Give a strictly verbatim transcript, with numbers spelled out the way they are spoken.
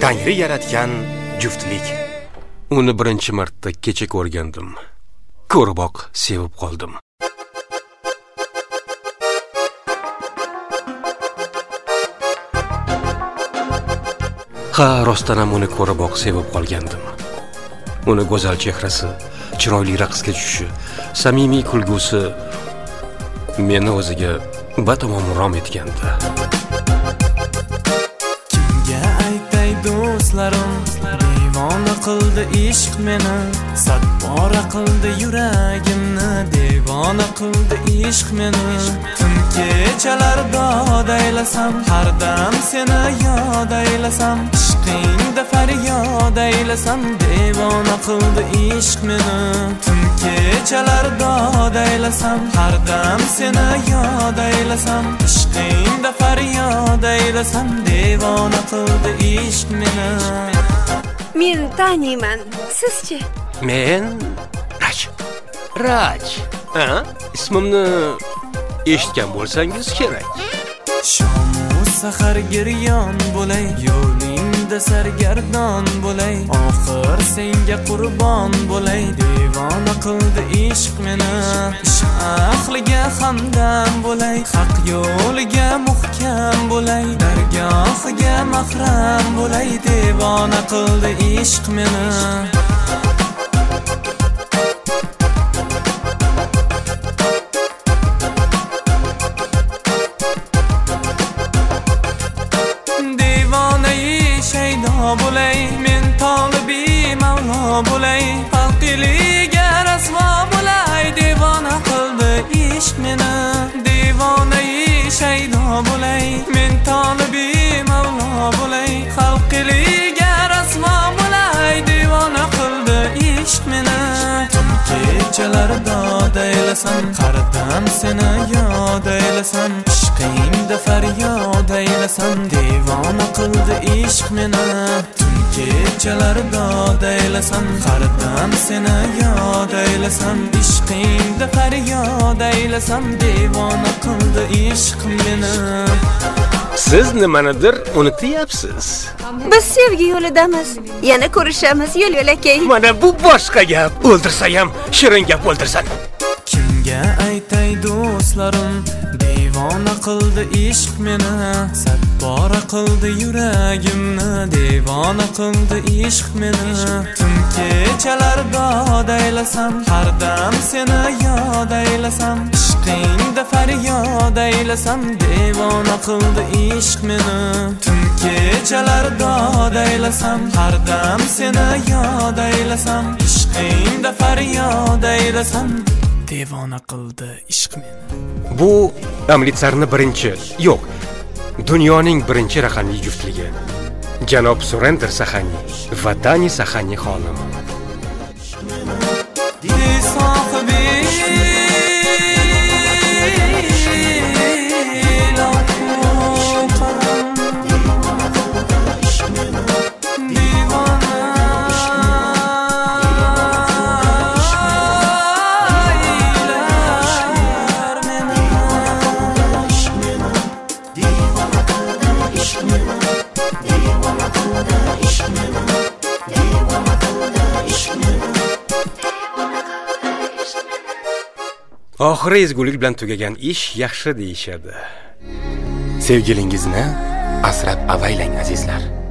Tangri yaratgan juftlik. Uni birinchi marta kecha ko'rgandim. Ko'riboq sevib qoldim. Ha, rostdan ham uni ko'riboq sevib qolgandim. Uni go'zal chehrasi, chiroyli raqsga tushishi, samimiy kulgusi meni o'ziga batamom rom etgandi. Kimga aytay do'stlarim, devona qildi ishq meni, sad bora qildi yuragimni, devona qildi ishq meni. Tun kechalar dod aylasam, har dam seni yod aylasam, ishqingda faryod aylasam, devona qildi ishq meni. Tun kechalar dod aylasam, har dam seni yod aylasam, ishqingda faryod aylasam, devona qildi ishq meni. Men taniyman, sizchi? Men Raj. Raj. Ha? Ismimni eshitgan bo'lsangiz kerak. Shomu sahar giryon bo'lay, yo'lingda sargardon bo'lay, oxir senga qurbon bo'lay, devona qildi ishq meni. Ishq ahliga hamdam bo'lay, haq yo'liga muhkam bo'lay, dargohiga mahram bo'lay, devona qildi ishq meni. Bo'lay, men tolibi mavlo bo'lay, xalqiliga rasvo bo'lay, devona qildi ishq meni. Devonai shaydo bo'lay, men tolibi mavlo bo'lay, xalqiliga rasvo bo'lay, devona qildi ishq meni. Tun kechalar dod aylasam, har dam seni yod aylasam, ishqingda faryod aylasam, devona qildi ishq meni. Tun kechalar dod aylasam, har dam seni yod aylasam, ishqingda faryod aylasam, devona qildi ishq meni. Siz nimanidir unutyapsiz. Biz sevgi yo'lidamiz. Yana ko'rishamiz yo'l yo'lakay. Mana bu boshqa gap. O'ldirsa ham shirin gap o'ldirsan. Kimga aytay do'stlarim, devona qildi ishq meni, sad bora qildi yuragimni, devona qildi ishq meni. Tun kechalar dod aylasam, har dam seni yod aylasam, ishqingda faryod aylasam, devona qildi ishq meni. Tun kechalar dod aylasam, har dam seni yod aylasam, ishqingda faryod aylasam, devona qildi ishq meni. Bu Amritsarning birinchi, yo'q, dunyoning birinchi raqamli juftligi. Janob Surendra Sahani va Dani Sahani xonim. Oxiri ezgulik bilan tugagan ish yaxshi deyishadi. Sevgilingizni asrab avaylang azizlar.